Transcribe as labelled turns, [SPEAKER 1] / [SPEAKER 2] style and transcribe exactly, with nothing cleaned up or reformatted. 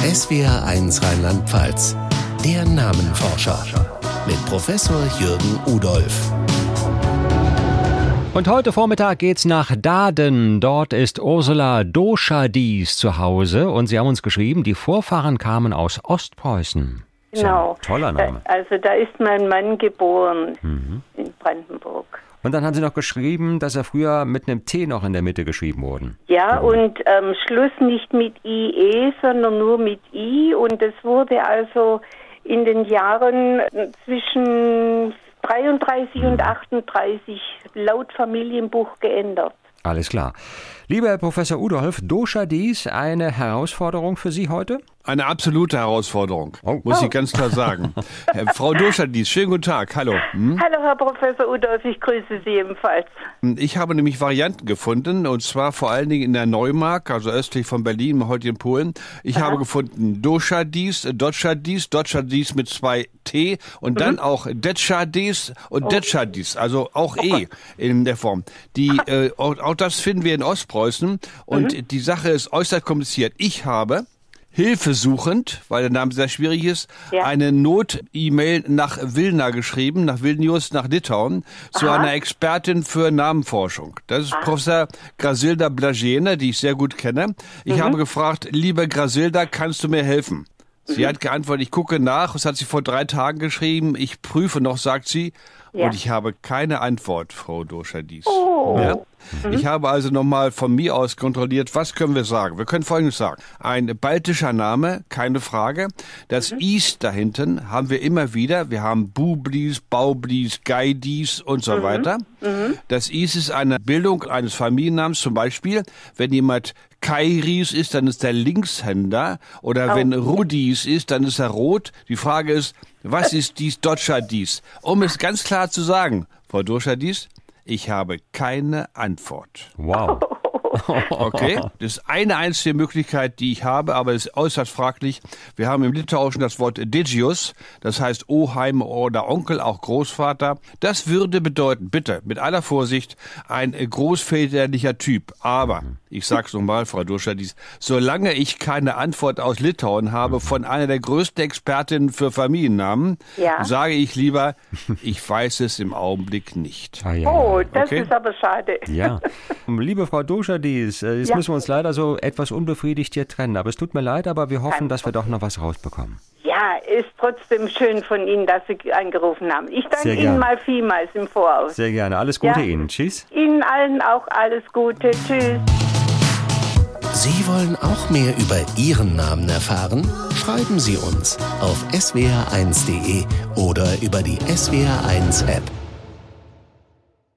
[SPEAKER 1] S W R eins Rheinland-Pfalz. Der Namenforscher mit Professor Jürgen Udolph.
[SPEAKER 2] Und heute Vormittag geht's nach Daaden. Dort ist Ursula Doschadis zu Hause. Und Sie haben uns geschrieben, die Vorfahren kamen aus Ostpreußen.
[SPEAKER 3] Genau.
[SPEAKER 2] Ja, toller Name.
[SPEAKER 3] Da, also da ist mein Mann geboren,
[SPEAKER 2] Mhm.
[SPEAKER 3] in Brandenburg.
[SPEAKER 2] Und dann haben Sie noch geschrieben, dass er früher mit einem T noch in der Mitte geschrieben wurde.
[SPEAKER 3] Ja,
[SPEAKER 2] Mhm.
[SPEAKER 3] und am ähm, Schluss nicht mit I E, sondern nur mit I. Und das wurde also in den Jahren zwischen dreiunddreißig und achtunddreißig laut Familienbuch geändert.
[SPEAKER 2] Alles klar. Lieber Herr Professor Udolph, Doschadis, eine Herausforderung für Sie heute?
[SPEAKER 4] Eine absolute Herausforderung,
[SPEAKER 2] Oh.
[SPEAKER 4] muss
[SPEAKER 3] Oh.
[SPEAKER 4] ich ganz klar sagen. äh, Frau Doschadis, schönen guten Tag, hallo. Hm?
[SPEAKER 3] Hallo Herr Professor Udolph, ich grüße Sie ebenfalls.
[SPEAKER 4] Ich habe nämlich Varianten gefunden, und zwar vor allen Dingen in der Neumark, also östlich von Berlin, im heutigen Polen. Ich
[SPEAKER 3] Aha.
[SPEAKER 4] habe gefunden Doschadis, Doschadis, Doschadis mit zwei T und mhm. dann auch Detschadis und oh. Detschadis, also auch oh E in der Form. Die, äh, auch, auch das finden wir in Ostpreußen und mhm. die Sache ist äußerst kompliziert. Ich habe hilfesuchend, weil der Name sehr schwierig ist, ja. eine Not-E-Mail nach Vilna geschrieben, nach Vilnius, nach Litauen, zu Aha. einer Expertin für Namenforschung. Das ist Aha. Professor Grasilda Blažene, die ich sehr gut kenne. Ich mhm. habe gefragt, liebe Grasilda, kannst du mir helfen? Sie mhm. hat geantwortet, ich gucke nach, das hat sie vor drei Tagen geschrieben, ich prüfe noch, sagt sie, ja. und ich habe keine Antwort, Frau Doschadis.
[SPEAKER 3] Oh.
[SPEAKER 4] Ja? Mhm. Ich habe also nochmal von mir aus kontrolliert, was können wir sagen? Wir können Folgendes sagen. Ein baltischer Name, keine Frage. Das mhm. Is da hinten haben wir immer wieder. Wir haben Bublis, Baublis, Geidis und so mhm. weiter. Mhm. Das Is ist eine Bildung eines Familiennamens. Zum Beispiel, wenn jemand Kairis ist, dann ist er Linkshänder. Oder oh. wenn Rudis ist, dann ist er rot. Die Frage ist, was ist dies Doschadis? Um es ganz klar zu sagen, Frau Doschadis, ich habe keine Antwort.
[SPEAKER 2] Wow.
[SPEAKER 4] Okay, das ist eine einzige Möglichkeit, die ich habe, aber es ist äußerst fraglich. Wir haben im Litauischen das Wort Didžius, das heißt Oheim oder Onkel, auch Großvater. Das würde bedeuten, bitte, mit aller Vorsicht, ein großväterlicher Typ. Aber, ich sag's nochmal, Frau Doschadis, solange ich keine Antwort aus Litauen habe von einer der größten Expertinnen für Familiennamen, ja. sage ich lieber, ich weiß es im Augenblick nicht.
[SPEAKER 2] Ah, ja.
[SPEAKER 3] Oh, das
[SPEAKER 2] okay.
[SPEAKER 3] ist aber schade.
[SPEAKER 2] Ja, liebe Frau Doschadis, jetzt ja. müssen wir uns leider so etwas unbefriedigt hier trennen. Aber es tut mir leid, aber wir hoffen, dass wir doch noch was rausbekommen.
[SPEAKER 3] Ja, ist trotzdem schön von Ihnen, dass Sie angerufen haben. Ich danke Ihnen mal vielmals im Voraus.
[SPEAKER 2] Sehr gerne. Alles Gute
[SPEAKER 3] ja.
[SPEAKER 2] Ihnen. Tschüss.
[SPEAKER 3] Ihnen allen auch alles Gute. Tschüss.
[SPEAKER 1] Sie wollen auch mehr über Ihren Namen erfahren? Schreiben Sie uns auf s w r eins punkt d e oder über die S W R eins App.